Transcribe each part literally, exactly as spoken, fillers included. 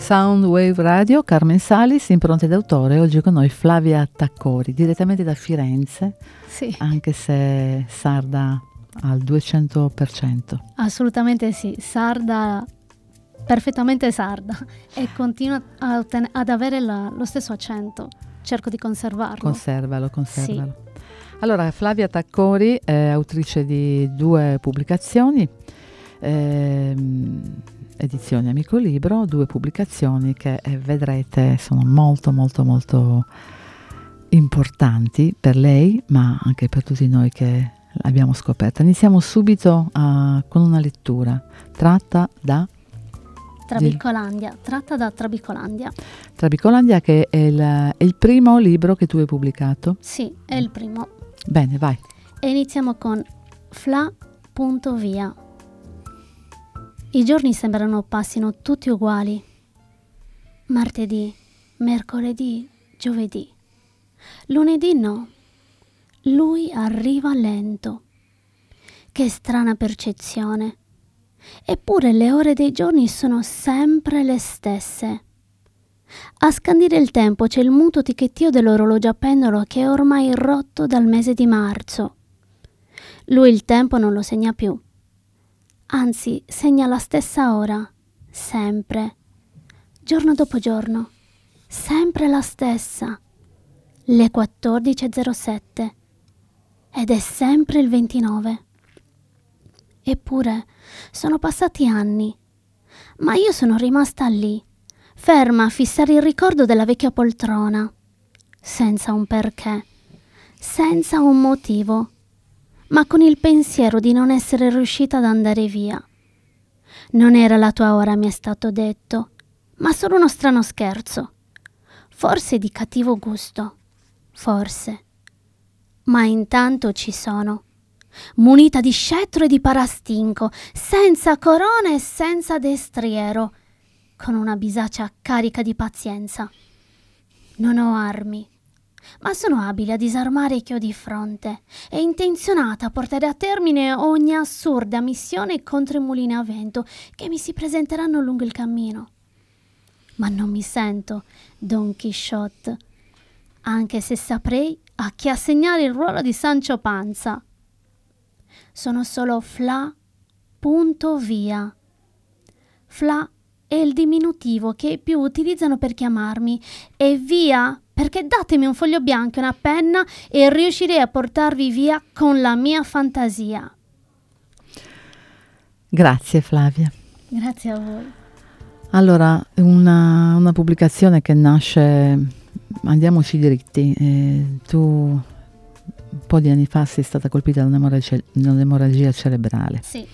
Soundwave Radio, Carmen Salis, impronte d'autore. Oggi con noi Flavia Taccori, direttamente da Firenze, sì. Anche se sarda al duecento per cento. Assolutamente sì, sarda, perfettamente sarda, e continua a otten- ad avere la, lo stesso accento. Cerco di conservarlo. Conservalo, conservalo. Sì. Allora, Flavia Taccori è autrice di due pubblicazioni, ehm, edizioni Amico Libro, due pubblicazioni che eh, vedrete sono molto molto molto importanti per lei, ma anche per tutti noi che l'abbiamo scoperta. Iniziamo subito uh, con una lettura tratta da Trabicolandia, tratta da Trabicolandia. Trabicolandia, che è il, è il primo libro che tu hai pubblicato? Sì, è il primo. Bene, vai. E iniziamo con Fla.via. I giorni sembrano passino tutti uguali. Martedì, mercoledì, giovedì. Lunedì no. Lui arriva lento. Che strana percezione. Eppure le ore dei giorni sono sempre le stesse. A scandire il tempo c'è il muto ticchettio dell'orologio a pendolo che è ormai rotto dal mese di marzo. Lui il tempo non lo segna più. Anzi, segna la stessa ora, sempre, giorno dopo giorno, sempre la stessa, le quattordici e zero sette, ed è sempre il ventinove. Eppure sono passati anni, ma io sono rimasta lì, ferma a fissare il ricordo della vecchia poltrona, senza un perché, senza un motivo, ma con il pensiero di non essere riuscita ad andare via. Non era la tua ora, mi è stato detto, ma solo uno strano scherzo. Forse di cattivo gusto, forse. Ma intanto ci sono, munita di scettro e di parastinco, senza corona e senza destriero, con una bisaccia carica di pazienza. Non ho armi, ma sono abile a disarmare chi ho di fronte e intenzionata a portare a termine ogni assurda missione contro i mulini a vento che mi si presenteranno lungo il cammino. Ma non mi sento Don Chisciotte, anche se saprei a chi assegnare il ruolo di Sancho Panza. Sono solo Fla.via. Fla è il diminutivo che più utilizzano per chiamarmi e via perché datemi un foglio bianco e una penna e riuscirei a portarvi via con la mia fantasia. Grazie Flavia. Grazie a voi. Allora, una, una pubblicazione che nasce, andiamoci dritti, eh, tu un po' di anni fa sei stata colpita da un'emorragia, un'emorragia cerebrale. Sì.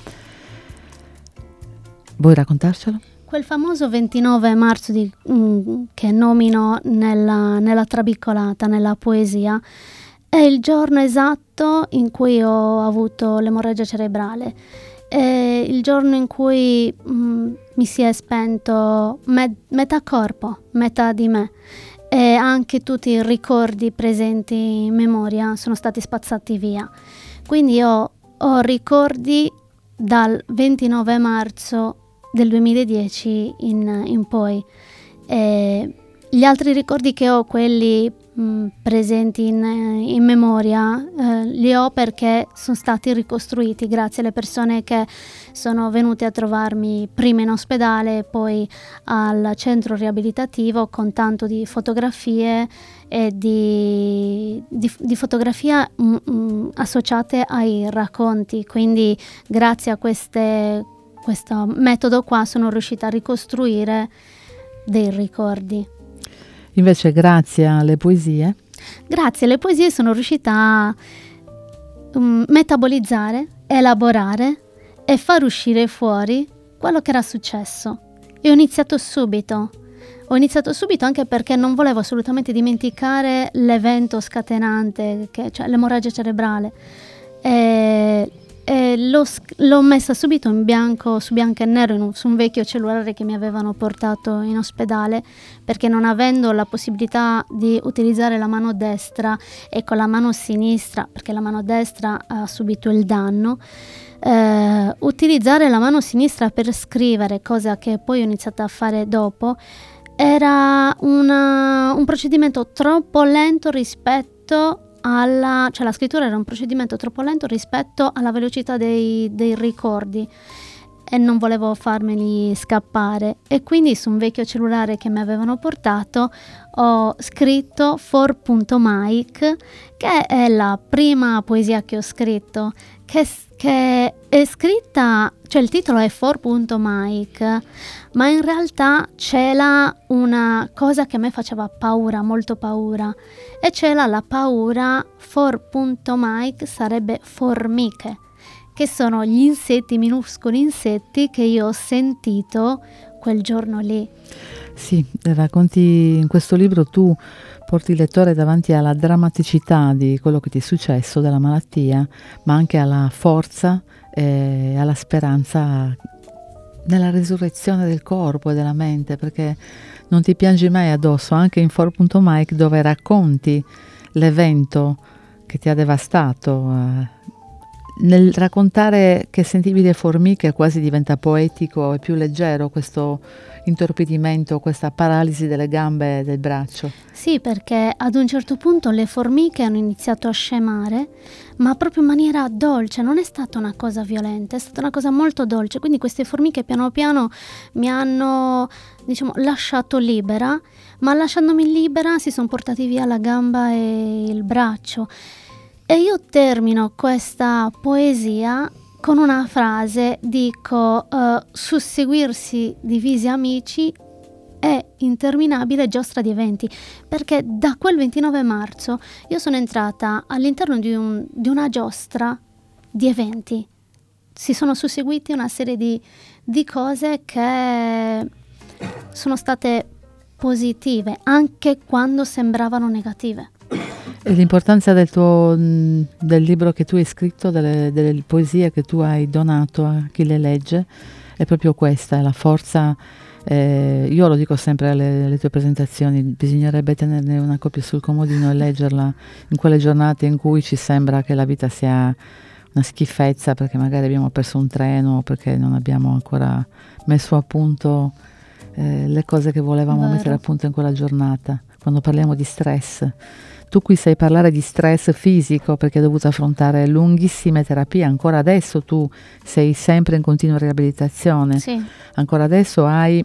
Vuoi raccontarcelo? Quel famoso ventinove marzo di, mm, che nomino nella, nella trabicolata, nella poesia, è il giorno esatto in cui ho avuto l'emorragia cerebrale. È il giorno in cui mm, mi si è spento me- metà corpo, metà di me, e anche tutti i ricordi presenti in memoria sono stati spazzati via. Quindi io ho ricordi dal ventinove marzo del duemiladieci in, in poi. E gli altri ricordi che ho, quelli mh, presenti in, in memoria, eh, li ho perché sono stati ricostruiti grazie alle persone che sono venute a trovarmi prima in ospedale e poi al centro riabilitativo, con tanto di fotografie e di, di, di fotografie mh, mh, associate ai racconti. Quindi grazie a queste questo metodo qua sono riuscita a ricostruire dei ricordi. Invece grazie alle poesie? Grazie alle poesie sono riuscita a um, metabolizzare, elaborare e far uscire fuori quello che era successo. E ho iniziato subito. Ho iniziato subito anche perché non volevo assolutamente dimenticare l'evento scatenante, che, cioè l'emorragia cerebrale. E, e l'ho, l'ho messa subito in bianco, su bianco e nero, in un, su un vecchio cellulare che mi avevano portato in ospedale, perché non avendo la possibilità di utilizzare la mano destra e con la mano sinistra, perché la mano destra ha subito il danno, eh, utilizzare la mano sinistra per scrivere, cosa che poi ho iniziato a fare dopo, era una, un procedimento troppo lento rispetto alla, cioè la scrittura era un procedimento troppo lento rispetto alla velocità dei, dei ricordi, e non volevo farmeli scappare, e quindi su un vecchio cellulare che mi avevano portato ho scritto For.Mike, che è la prima poesia che ho scritto, che, che è scritta, cioè il titolo è For.Mike, ma in realtà c'era una cosa che a me faceva paura, molto paura, e c'era la paura. For.Mike sarebbe formiche, che sono gli insetti, minuscoli insetti che io ho sentito quel giorno lì. Sì, racconti in questo libro, tu porti il lettore davanti alla drammaticità di quello che ti è successo, della malattia, ma anche alla forza e alla speranza nella risurrezione del corpo e della mente, perché non ti piangi mai addosso, anche in For.Mike, dove racconti l'evento che ti ha devastato. Eh, nel raccontare che sentivi le formiche quasi diventa poetico e più leggero questo intorpidimento, questa paralisi delle gambe e del braccio. Sì, perché ad un certo punto le formiche hanno iniziato a scemare, ma proprio in maniera dolce, non è stata una cosa violenta, è stata una cosa molto dolce, quindi queste formiche piano piano mi hanno, diciamo, lasciato libera, ma lasciandomi libera si sono portati via la gamba e il braccio. E io termino questa poesia con una frase, dico, uh, susseguirsi divisi amici è interminabile giostra di eventi, perché da quel ventinove marzo io sono entrata all'interno di, un, di una giostra di eventi. Si sono susseguiti una serie di, di cose che sono state positive, anche quando sembravano negative. E l'importanza del tuo del libro che tu hai scritto, delle, delle poesie che tu hai donato a chi le legge, è proprio questa, è la forza. Eh, io lo dico sempre alle, alle tue presentazioni, bisognerebbe tenerne una copia sul comodino e leggerla in quelle giornate in cui ci sembra che la vita sia una schifezza, perché magari abbiamo perso un treno, perché non abbiamo ancora messo a punto eh, le cose che volevamo Vero. mettere a punto in quella giornata. Quando parliamo di stress, tu qui sai parlare di stress fisico perché hai dovuto affrontare lunghissime terapie, ancora adesso tu sei sempre in continua riabilitazione, sì. Ancora adesso hai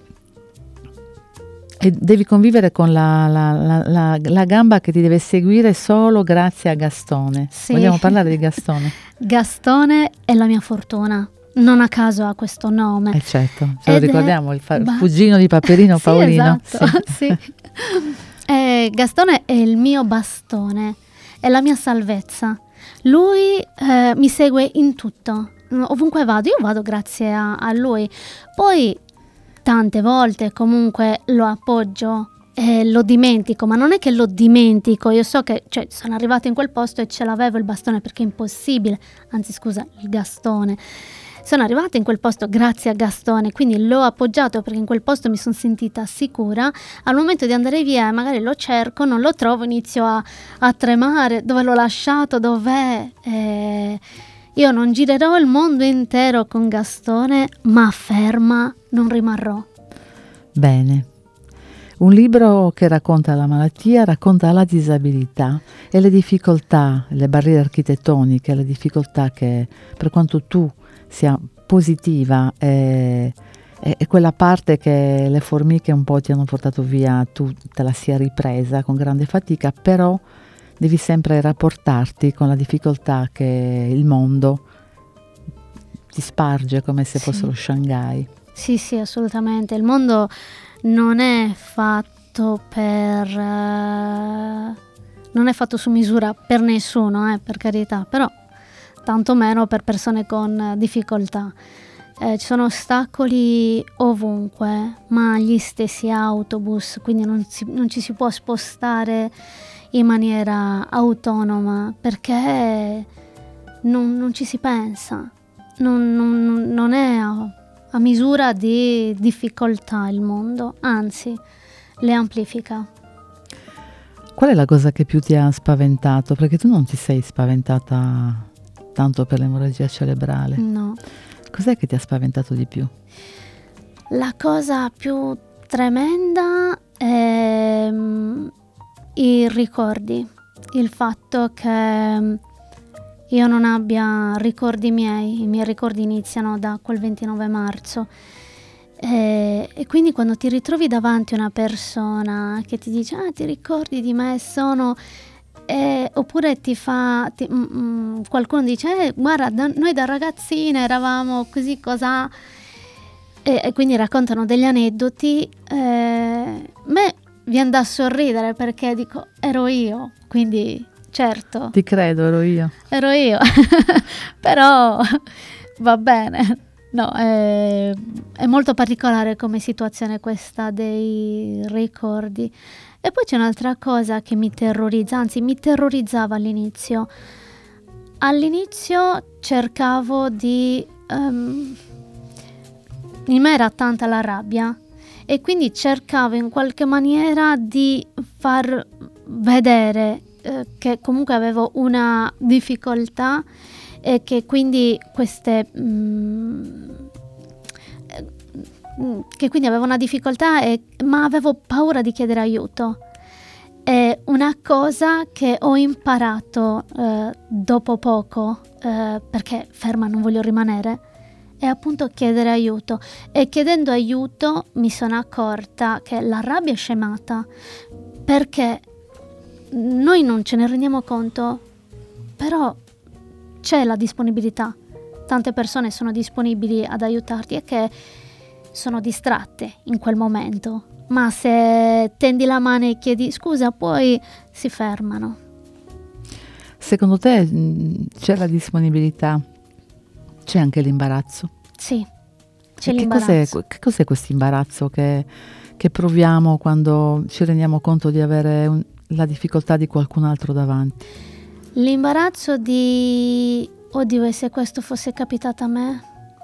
e devi convivere con la, la, la, la, la gamba che ti deve seguire solo grazie a Gastone. Sì. Vogliamo parlare di Gastone? Gastone è la mia fortuna, non a caso ha questo nome. Eh certo, ce lo ricordiamo, il fa- ba- cugino di Paperino, sì, Paolino. Esatto, sì. sì. Eh, Gastone è il mio bastone, è la mia salvezza. Lui eh, mi segue in tutto, ovunque vado, io vado grazie a, a lui. Poi tante volte comunque lo appoggio e lo dimentico, ma non è che lo dimentico, io so che, cioè, sono arrivata in quel posto e ce l'avevo il bastone, perché è impossibile, anzi scusa, il Gastone. Sono arrivata in quel posto grazie a Gastone, quindi l'ho appoggiato perché in quel posto mi sono sentita sicura. Al momento di andare via, magari lo cerco, non lo trovo, inizio a, a tremare, dove l'ho lasciato, dov'è? Eh, io non girerò il mondo intero con Gastone, ma ferma non rimarrò. Bene. Un libro che racconta la malattia, racconta la disabilità e le difficoltà, le barriere architettoniche, le difficoltà che, per quanto tu sia positiva, e, e, e quella parte che le formiche un po' ti hanno portato via, tu te la sia ripresa con grande fatica, però devi sempre rapportarti con la difficoltà che il mondo ti sparge come se sì. fosse lo Shanghai. Sì, sì, assolutamente. Il mondo non è fatto per... Uh, non è fatto su misura per nessuno, eh, per carità, però tanto meno per persone con difficoltà. Eh, ci sono ostacoli ovunque, ma gli stessi autobus, quindi non, si, non ci si può spostare in maniera autonoma, perché non, non ci si pensa, non, non, non è a, a misura di difficoltà il mondo, anzi le amplifica. Qual è la cosa che più ti ha spaventato? Perché tu non ti sei spaventata tanto per l'emorragia cerebrale. No. Cos'è che ti ha spaventato di più? La cosa più tremenda è um, i ricordi, il fatto che io non abbia ricordi miei, i miei ricordi iniziano da quel ventinove marzo. E, e quindi quando ti ritrovi davanti una persona che ti dice ah ti ricordi di me, sono eh, oppure ti fa ti, mm, mm, qualcuno dice eh, guarda da, noi da ragazzine eravamo così cosa e, e quindi raccontano degli aneddoti, eh, me viene da sorridere perché dico ero io, quindi certo ti credo, ero io ero io però va bene. No, è, è molto particolare come situazione questa dei ricordi. E poi c'è un'altra cosa che mi terrorizza, anzi mi terrorizzava all'inizio. All'inizio cercavo di... Um, in me era tanta la rabbia e quindi cercavo in qualche maniera di far vedere eh, che comunque avevo una difficoltà e che quindi queste mh, che quindi avevo una difficoltà e, ma avevo paura di chiedere aiuto. È una cosa che ho imparato eh, dopo poco eh, perché ferma non voglio rimanere, è appunto chiedere aiuto, e chiedendo aiuto mi sono accorta che la rabbia è scemata perché noi non ce ne rendiamo conto, però c'è la disponibilità, tante persone sono disponibili ad aiutarti e che sono distratte in quel momento, ma se tendi la mano e chiedi scusa poi si fermano. Secondo te c'è la disponibilità, c'è anche l'imbarazzo? Sì, c'è e l'imbarazzo. Che cos'è, che cos'è questo imbarazzo che, che proviamo quando ci rendiamo conto di avere un, la difficoltà di qualcun altro davanti? L'imbarazzo di oddio, e se questo fosse capitato a me?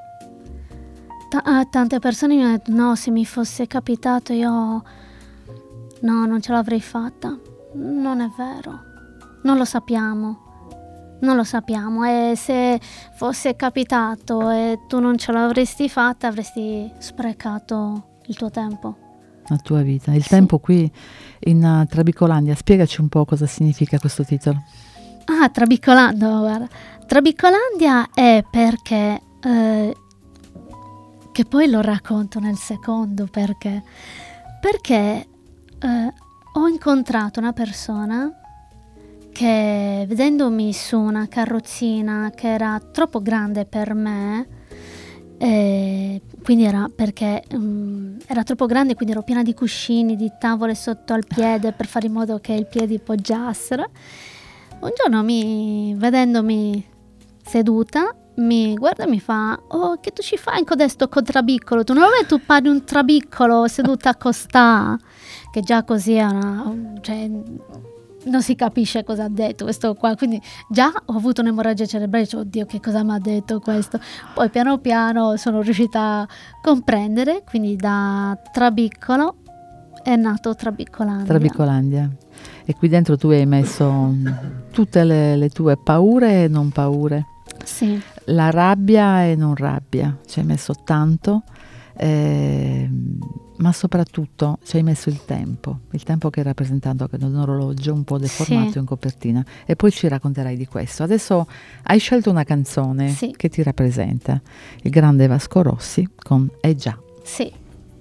T- tante persone mi hanno detto no, se mi fosse capitato io no, non ce l'avrei fatta. Non è vero, non lo sappiamo, non lo sappiamo, e se fosse capitato e tu non ce l'avresti fatta avresti sprecato il tuo tempo, la tua vita, il sì. tempo qui in uh, Trabicolandia. Spiegaci un po' cosa significa questo titolo. Ah, Trabicolando, guarda. Trabicolandia è perché, eh, che poi lo racconto nel secondo perché, perché eh, ho incontrato una persona che vedendomi su una carrozzina che era troppo grande per me, eh, quindi era perché um, era troppo grande, quindi ero piena di cuscini, di tavole sotto al piede per fare in modo che i piedi poggiassero. Un giorno mi, vedendomi seduta, mi guarda e mi fa oh, che tu ci fai in codesto con trabiccolo? Tu non è tu parli un trabiccolo seduta a costà? Che già così è una, cioè, non si capisce cosa ha detto questo qua, quindi già ho avuto un'emorragia cerebrale, cioè, oddio che cosa mi ha detto questo, poi piano piano sono riuscita a comprendere, quindi da trabiccolo è nato Trabicolandia. Trabicolandia. E qui dentro tu hai messo tutte le, le tue paure e non paure, sì. La rabbia e non rabbia, ci hai messo tanto, eh, ma soprattutto ci hai messo il tempo, il tempo che è rappresentato da un orologio un po' deformato, sì, in copertina, e poi ci racconterai di questo. Adesso hai scelto una canzone, sì, che ti rappresenta, il grande Vasco Rossi con Eh già. Sì.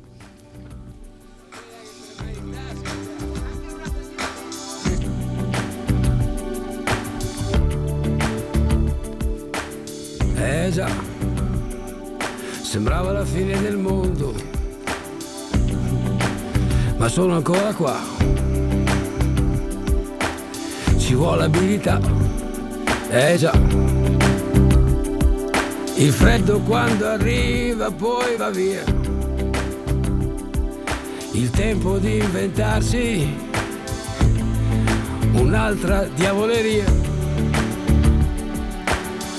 Eh già, sembrava la fine del mondo, ma sono ancora qua. Ci vuole abilità, eh già. Il freddo quando arriva poi va via. Il tempo di inventarsi un'altra diavoleria.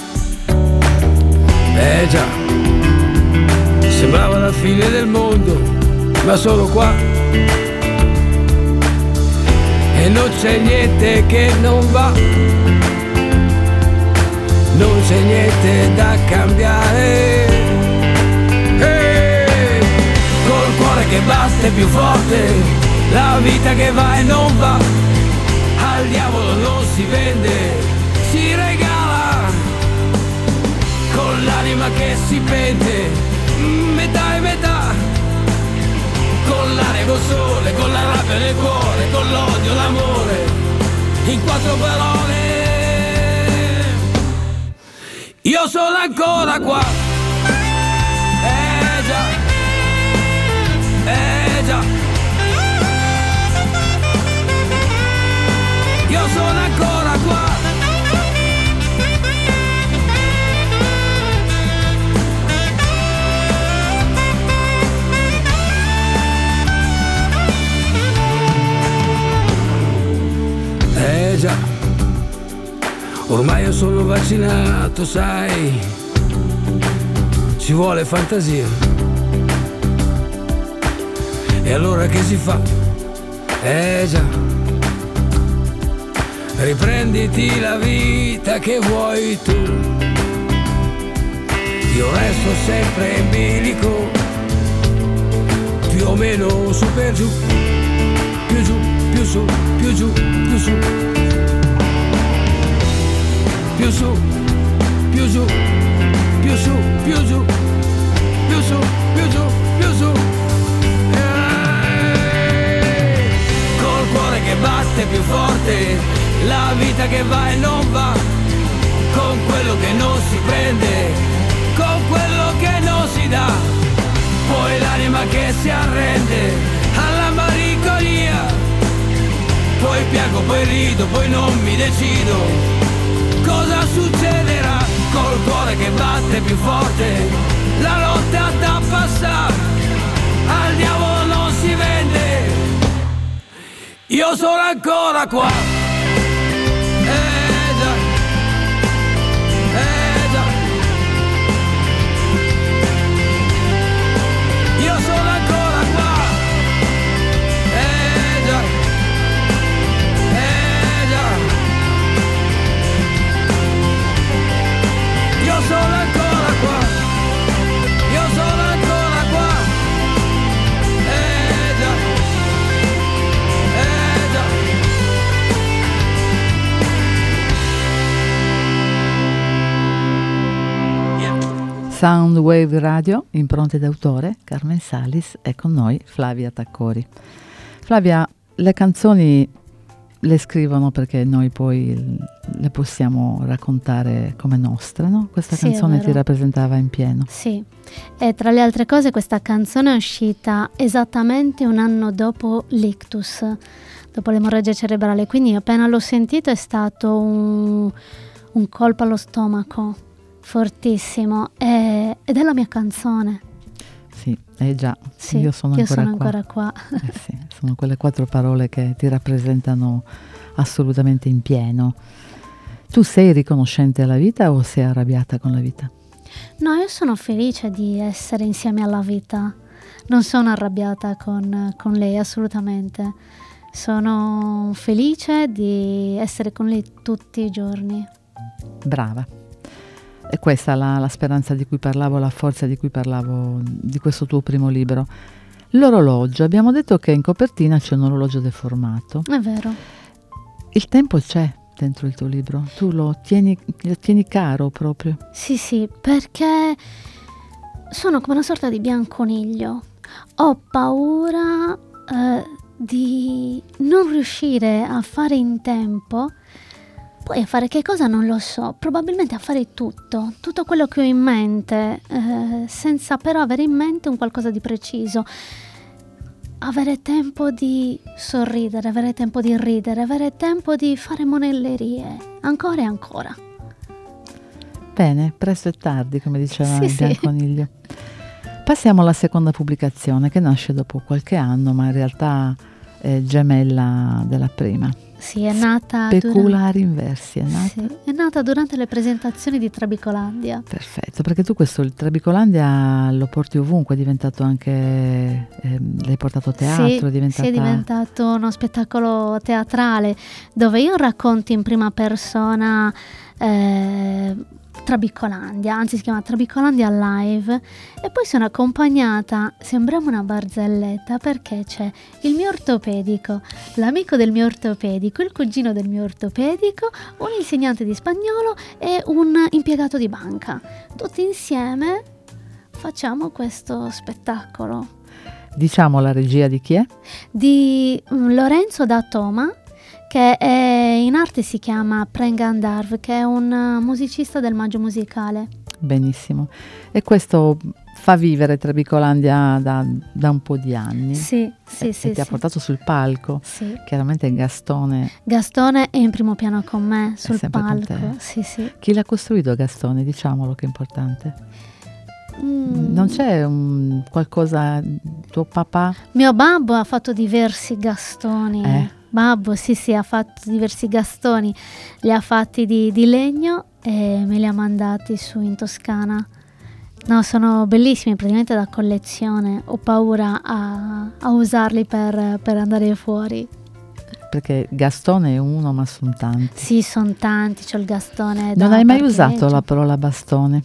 già, sembrava la fine del mondo, ma sono qua e non c'è niente che non va, non c'è niente da cambiare. Hey! Col cuore che batte più forte, la vita che va e non va, al diavolo non si vende, si regala, con l'anima che si pente, metà e metà, con l'aria, col sole, con la rabbia nel cuore, con l'odio, l'amore, in quattro parole. Io sono ancora qua, eh già, eh già, io sono ancora qua. Eh già, ormai io sono vaccinato, sai, ci vuole fantasia. E allora che si fa? Eh già, riprenditi la vita che vuoi tu. Io resto sempre in bilico, più o meno su per giù, più giù, più su, più giù, più su, più su, più giù, più su, più giù, più su, più giù, più su. Eeeh. Col cuore che batte più forte, la vita che va e non va, con quello che non si prende, con quello che non si dà, poi l'anima che si arrende alla malinconia, poi piango, poi rido, poi non mi decido cosa succederà, col cuore che batte più forte, la notte a tappassare, al diavolo non si vende, io sono ancora qua. Sono ancora qua, io sono ancora qua, eh già, eh già. Yeah. Soundwave Radio, impronte d'autore, Carmen Salis, e con noi Flavia Taccori. Flavia, le canzoni le scrivono perché noi poi le possiamo raccontare come nostre, no? Questa Sì, canzone ti rappresentava in pieno. Sì, e tra le altre cose questa canzone è uscita esattamente un anno dopo l'ictus, dopo l'emorragia cerebrale, quindi appena l'ho sentito è stato un, un colpo allo stomaco fortissimo, e, ed è la mia canzone. Sì, eh già, sì, io sono io ancora sono qua. Ancora qua. Eh sì, sono quelle quattro parole che ti rappresentano assolutamente in pieno. Tu sei riconoscente alla vita o sei arrabbiata con la vita? No, io sono felice di essere insieme alla vita, non sono arrabbiata con, con lei assolutamente, sono felice di essere con lei tutti i giorni. Brava. E questa è la, la speranza di cui parlavo, la forza di cui parlavo di questo tuo primo libro. L'orologio, abbiamo detto che in copertina c'è un orologio deformato. È vero. Il tempo c'è dentro il tuo libro, tu lo tieni, lo tieni caro proprio. Sì, sì, perché sono come una sorta di bianconiglio. Ho paura eh, di non riuscire a fare in tempo. Poi a fare che cosa non lo so, probabilmente a fare tutto, tutto quello che ho in mente, eh, senza però avere in mente un qualcosa di preciso. Avere tempo di sorridere, avere tempo di ridere, avere tempo di fare monellerie, ancora e ancora. Bene, presto e tardi, come diceva sì, il bianconiglio. Sì. Passiamo alla seconda pubblicazione, che nasce dopo qualche anno, ma in realtà è gemella della prima. Sì, è nata Speculari durante, Inversi, è nata? Sì, è nata durante le presentazioni di Trabicolandia. Perfetto, perché tu questo, il Trabicolandia lo porti ovunque, è diventato anche, eh, l'hai portato a teatro, sì, è diventata... sì, è diventato uno spettacolo teatrale dove io racconto in prima persona eh, Trabicolandia, anzi si chiama Trabicolandia Live, e poi sono accompagnata, sembriamo una barzelletta, perché c'è il mio ortopedico, l'amico del mio ortopedico, il cugino del mio ortopedico, un insegnante di spagnolo e un impiegato di banca. Tutti insieme facciamo questo spettacolo. Diciamo la regia di chi è? Di um, Lorenzo da Toma, che è, in arte si chiama Prengandarv, che è un uh, musicista del Maggio Musicale. Benissimo. E questo fa vivere Trabicolandia da, da un po' di anni. Sì, sì, e, sì. E ti sì. ha portato sul palco. Sì. Chiaramente Gastone. Gastone è in primo piano con me, sul sempre palco. Con te. Sì, sì. Chi l'ha costruito Gastone? Diciamolo che è importante. Mm. Non c'è un qualcosa, tuo papà? Mio babbo ha fatto diversi Gastoni. Eh? Babbo, sì, sì, ha fatto diversi Gastoni. Li ha fatti di, di legno e me li ha mandati su in Toscana. No, sono bellissimi, praticamente da collezione. Ho paura a, a usarli per, per andare fuori. Perché Gastone è uno, ma sono tanti. Sì, sono tanti, c'ho il Gastone. Non hai mai usato la parola bastone?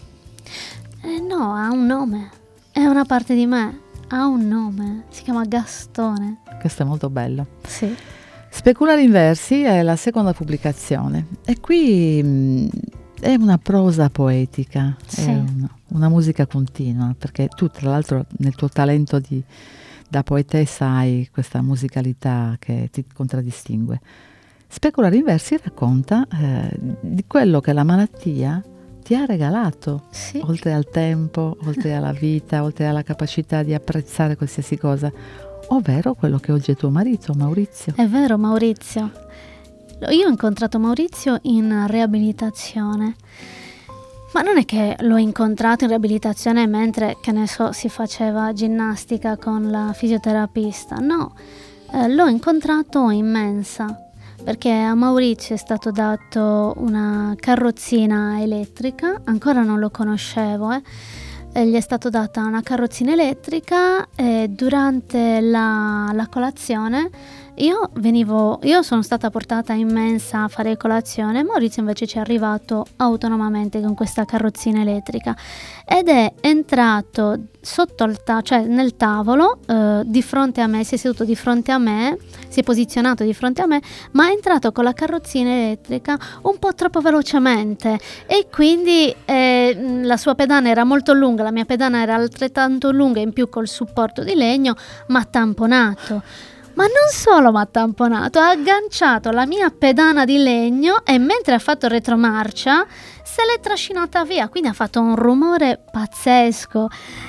Eh no, ha un nome. È una parte di me. Ha un nome. Si chiama Gastone. Questo è molto bello. Sì. Speculari Inversi è la seconda pubblicazione. E qui mh, è una prosa poetica, sì. È una, una musica continua, perché tu tra l'altro nel tuo talento di, da poetessa hai questa musicalità che ti contraddistingue. Speculari Inversi racconta eh, di quello che la malattia ti ha regalato, sì. oltre al tempo, oltre alla vita, oltre alla capacità di apprezzare qualsiasi cosa, ovvero quello che oggi è tuo marito, Maurizio. È vero, Maurizio. Io ho incontrato Maurizio in riabilitazione, ma non è che l'ho incontrato in riabilitazione mentre, che ne so, si faceva ginnastica con la fisioterapista, no, eh, l'ho incontrato in mensa, perché a Maurizio è stato dato una carrozzina elettrica, ancora non lo conoscevo, eh. E gli è stata data una carrozzina elettrica e durante la, la colazione io venivo, io sono stata portata in mensa a fare colazione, Maurizio invece ci è arrivato autonomamente con questa carrozzina elettrica ed è entrato sotto il ta- cioè nel tavolo eh, di fronte a me, si è seduto di fronte a me, si è posizionato di fronte a me, ma è entrato con la carrozzina elettrica un po' troppo velocemente e quindi eh, la sua pedana era molto lunga, la mia pedana era altrettanto lunga, in più col supporto di legno, ma tamponato. Ma non solo mi ha tamponato, ha agganciato la mia pedana di legno e mentre ha fatto retromarcia se l'è trascinata via, quindi ha fatto un rumore pazzesco.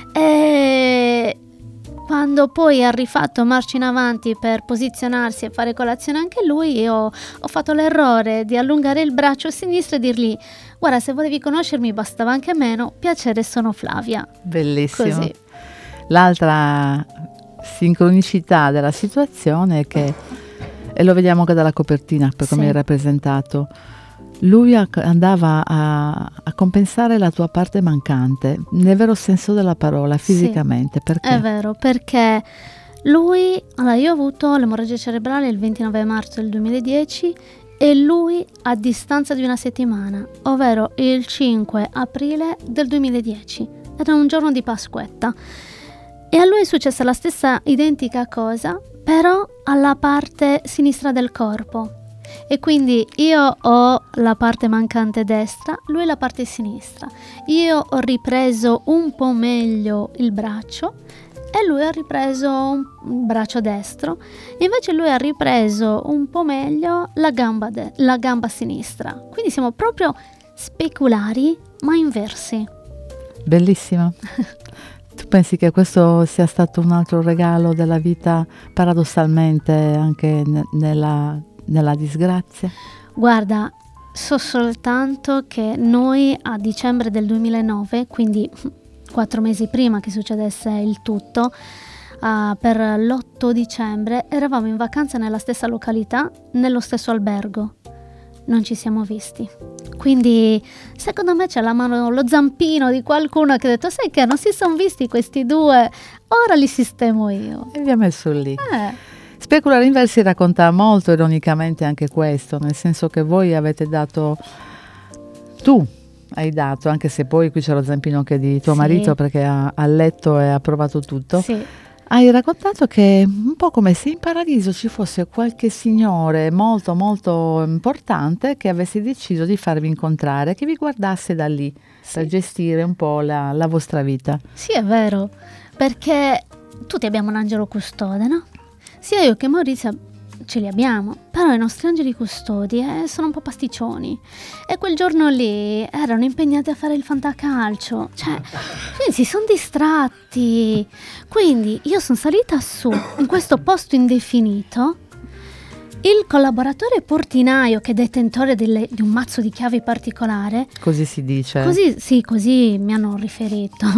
E quando poi ha rifatto marcia in avanti per posizionarsi e fare colazione anche lui, io ho fatto l'errore di allungare il braccio sinistro e dirgli: guarda, se volevi conoscermi bastava anche meno, piacere, sono Flavia. Bellissimo. Così. L'altra sincronicità della situazione è che, e lo vediamo anche dalla copertina per come sì. è rappresentato, lui a, andava a, a compensare la tua parte mancante nel vero senso della parola, fisicamente. Sì, perché? È vero, perché lui, allora io ho avuto l'emorragia cerebrale il ventinove marzo del duemiladieci e lui a distanza di una settimana, ovvero il cinque aprile del duemiladieci, era un giorno di Pasquetta. E a lui è successa la stessa identica cosa, però alla parte sinistra del corpo. E quindi io ho la parte mancante destra, lui la parte sinistra. Io ho ripreso un po' meglio il braccio e lui ha ripreso un braccio destro. Invece lui ha ripreso un po' meglio la gamba, de- la gamba sinistra. Quindi siamo proprio speculari, ma inversi. Bellissimo. Tu pensi che questo sia stato un altro regalo della vita, paradossalmente anche ne- nella, nella disgrazia? Guarda, so soltanto che noi a dicembre del duemilanove, quindi quattro mesi prima che succedesse il tutto, uh, per l'otto dicembre, eravamo in vacanza nella stessa località, nello stesso albergo. Non ci siamo visti. Quindi secondo me c'è la mano, lo zampino di qualcuno che ha detto: sai che non si sono visti questi due, ora li sistemo io. E vi ha messo lì. Eh. Speculare Inversi racconta molto ironicamente anche questo, nel senso che voi avete dato, tu hai dato, anche se poi qui c'è lo zampino che di tuo Sì. marito, perché ha, ha letto e ha provato tutto. Sì. Hai raccontato che un po' come se in paradiso ci fosse qualche signore molto molto importante che avesse deciso di farvi incontrare, che vi guardasse da lì, Sì. per gestire un po' la, la vostra vita. Sì, è vero, perché tutti abbiamo un angelo custode, no? Sia io che Maurizio ce li abbiamo, però i nostri angeli custodi eh, sono un po' pasticcioni, e quel giorno lì erano impegnati a fare il fantacalcio, cioè quindi si sono distratti. Quindi io sono salita su in questo posto indefinito. Il collaboratore portinaio, che è detentore delle, di un mazzo di chiavi particolare, Così si dice. così sì, così mi hanno riferito,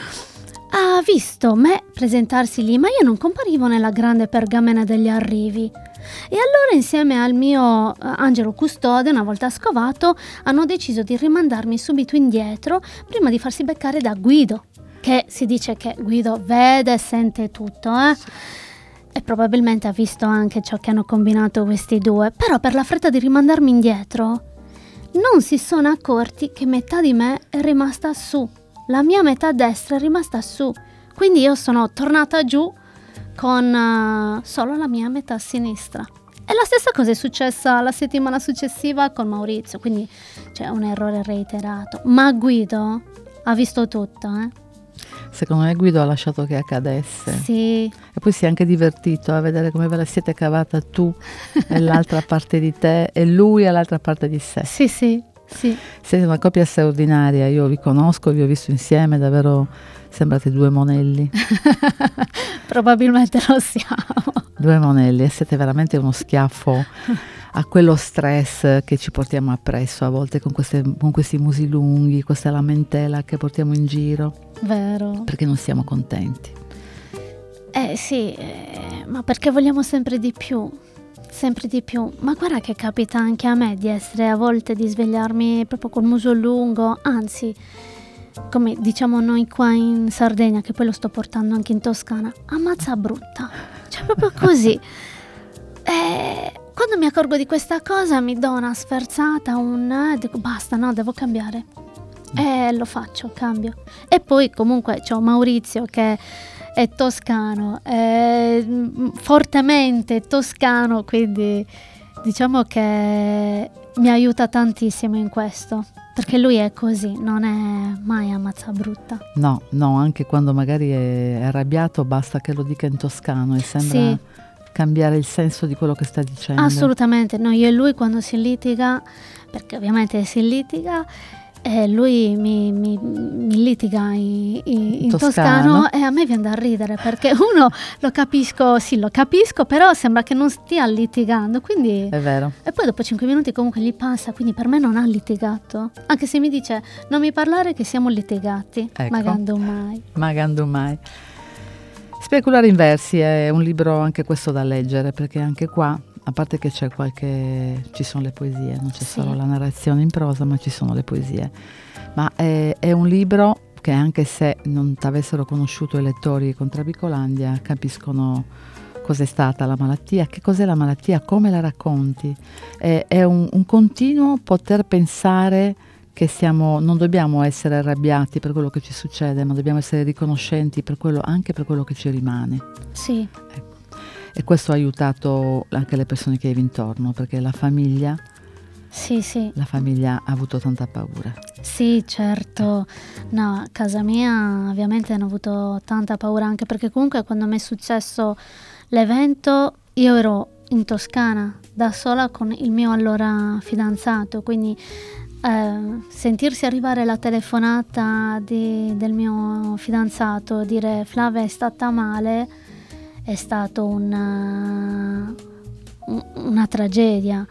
ha visto me presentarsi lì, ma io non comparivo nella grande pergamena degli arrivi. E allora, insieme al mio uh, angelo custode, una volta scovato, hanno deciso di rimandarmi subito indietro prima di farsi beccare da Guido, che si dice che Guido vede e sente tutto, eh? E probabilmente ha visto anche ciò che hanno combinato questi due. Però per la fretta di rimandarmi indietro non si sono accorti che metà di me è rimasta su, la mia metà destra è rimasta su, quindi io sono tornata giù con uh, solo la mia metà sinistra. E la stessa cosa è successa la settimana successiva con Maurizio, quindi c'è un errore reiterato. Ma Guido ha visto tutto, eh? Secondo me Guido ha lasciato che accadesse. Sì. E poi si è anche divertito a vedere come ve la siete cavata tu nell'altra parte di te e lui all'altra parte di sé. Sì, sì, sì. Siete una coppia straordinaria, io vi conosco, vi ho visto insieme, davvero sembrate due monelli. Probabilmente lo siamo. Due monelli, e siete veramente uno schiaffo a quello stress che ci portiamo appresso a volte con, queste, con questi musi lunghi, questa lamentela che portiamo in giro. Vero. Perché non siamo contenti. Eh sì, eh, ma perché vogliamo sempre di più, sempre di più. Ma guarda che capita anche a me di essere a volte, di svegliarmi proprio col muso lungo, anzi, come diciamo noi qua in Sardegna, che poi lo sto portando anche in Toscana, ammazza brutta, cioè proprio così. E quando mi accorgo di questa cosa mi do una sferzata, un eh, dico basta, no, devo cambiare. E lo faccio, cambio. E poi comunque c'ho Maurizio che è toscano, è fortemente toscano, quindi diciamo che mi aiuta tantissimo in questo, perché lui è così, non è mai ammazzabrutta. No, no, anche quando magari è arrabbiato basta che lo dica in toscano e sembra Sì. cambiare il senso di quello che sta dicendo. Assolutamente, no, io e lui quando si litiga, perché ovviamente si litiga, e lui mi, mi, mi litiga in, in, in toscano. toscano e a me viene da ridere, perché uno lo capisco, sì lo capisco, però sembra che non stia litigando, quindi È vero. e poi dopo cinque minuti comunque gli passa, quindi per me non ha litigato, anche se mi dice non mi parlare che siamo litigati. Ecco. Magando mai. Magando mai. Speculare Inversi è un libro anche questo da leggere, perché anche qua, a parte che c'è qualche, ci sono le poesie, non c'è Sì. solo la narrazione in prosa, ma ci sono le poesie. Ma è, è un libro che, anche se non t'avessero conosciuto i lettori con Trabicolandia, capiscono cos'è stata la malattia, che cos'è la malattia, come la racconti. È, è un, un continuo poter pensare che siamo, non dobbiamo essere arrabbiati per quello che ci succede, ma dobbiamo essere riconoscenti per quello, anche per quello che ci rimane. Sì. Ecco. E questo ha aiutato anche le persone che avevi intorno, perché la famiglia, Sì, sì. la famiglia ha avuto tanta paura. Sì, certo. No, a casa mia ovviamente hanno avuto tanta paura, anche perché comunque quando mi è successo l'evento io ero in Toscana da sola con il mio allora fidanzato, quindi eh, sentirsi arrivare la telefonata di, del mio fidanzato, dire Flavia è stata male, è stato una, una tragedia.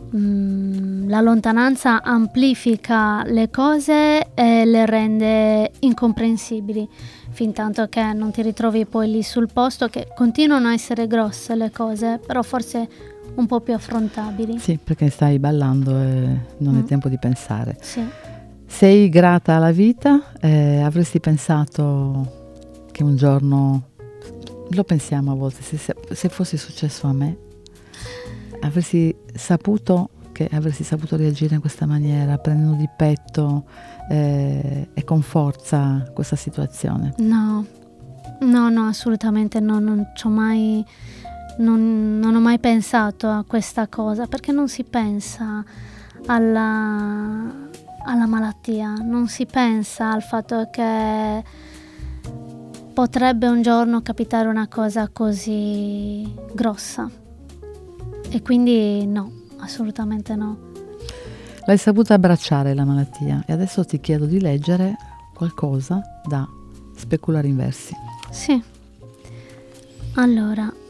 Mm, la lontananza amplifica le cose e le rende incomprensibili, fin tanto che non ti ritrovi poi lì sul posto, che continuano a essere grosse le cose, però forse un po' più affrontabili. Sì, perché stai ballando e non Mm. hai tempo di pensare. Sì. Sei grata alla vita? Eh, avresti pensato che un giorno, lo pensiamo a volte, se, se, se fosse successo a me, avresti saputo che avresti saputo reagire in questa maniera, prendendo di petto eh, e con forza questa situazione? No, no, no, assolutamente no, non ci ho mai, non, non ho mai pensato a questa cosa, perché non si pensa alla, alla malattia, non si pensa al fatto che potrebbe un giorno capitare una cosa così grossa, e quindi no, assolutamente no. L'hai saputa abbracciare la malattia e adesso ti chiedo di leggere qualcosa da Speculare in versi. Sì. Allora,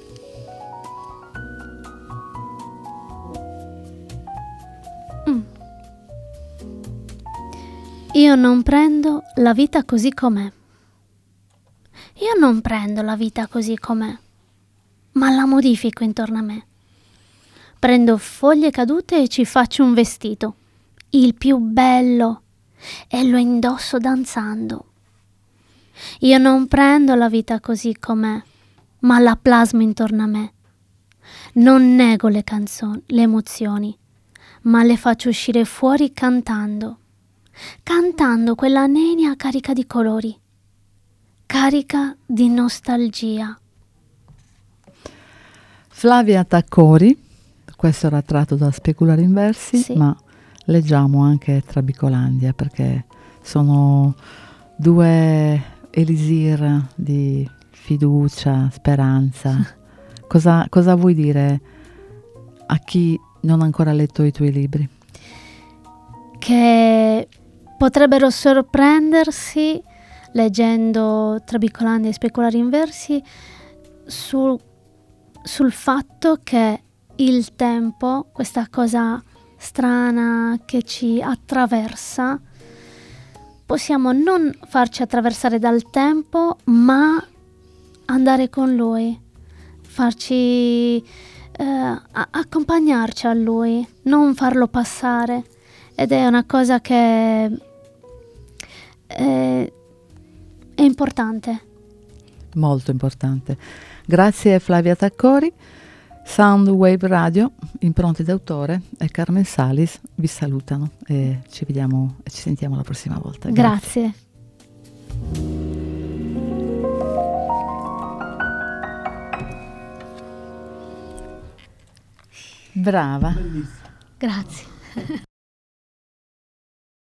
mm. Io non prendo la vita così com'è. Io non prendo la vita così com'è, ma la modifico intorno a me. Prendo foglie cadute e ci faccio un vestito, il più bello, e lo indosso danzando. Io non prendo la vita così com'è, ma la plasmo intorno a me. Non nego le canzoni, le emozioni, ma le faccio uscire fuori cantando. Cantando quella nenia carica di colori, carica di nostalgia. Flavia Taccori, questo era tratto da Speculare in versi, Sì. ma leggiamo anche Trabicolandia perché sono due elisir di fiducia, speranza. Cosa, cosa vuoi dire a chi non ha ancora letto i tuoi libri? Che potrebbero sorprendersi leggendo Trabicolandia e Speculare in versi sul, sul fatto che il tempo, questa cosa strana che ci attraversa, possiamo non farci attraversare dal tempo, ma andare con lui, farci eh, a- accompagnarci a lui, non farlo passare. Ed è una cosa che è, è importante. Molto importante. Grazie Flavia Taccori. Soundwave Radio, Impronte d'autore e Carmen Salis vi salutano e ci vediamo e ci sentiamo la prossima volta. Grazie. Brava. Grazie.